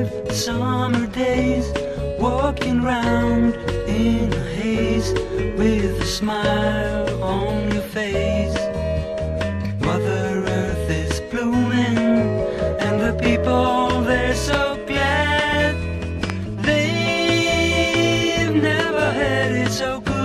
summer days, walking round in a haze with a smile on your face. Mother Earth is blooming and the people, they're so glad. They've never had it so good.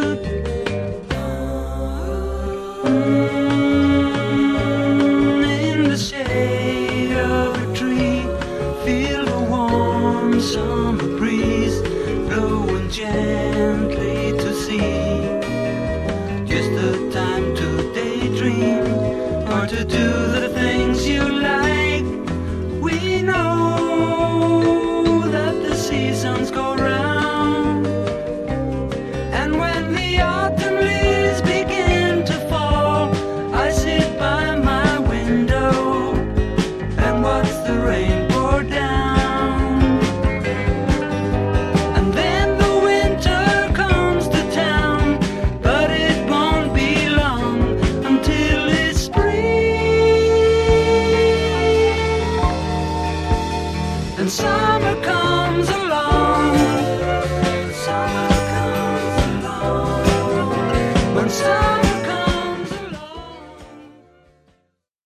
In the shade of a tree, feel the warm summer breeze blowing gently to sea. Just the time to daydream or to do the things you like. We know that the seasons go round, and when the autumn leaves begin to fall, I sit by my window and watch the rain pour down. And then the winter comes to town, but it won't be long until it's spring, and summer comes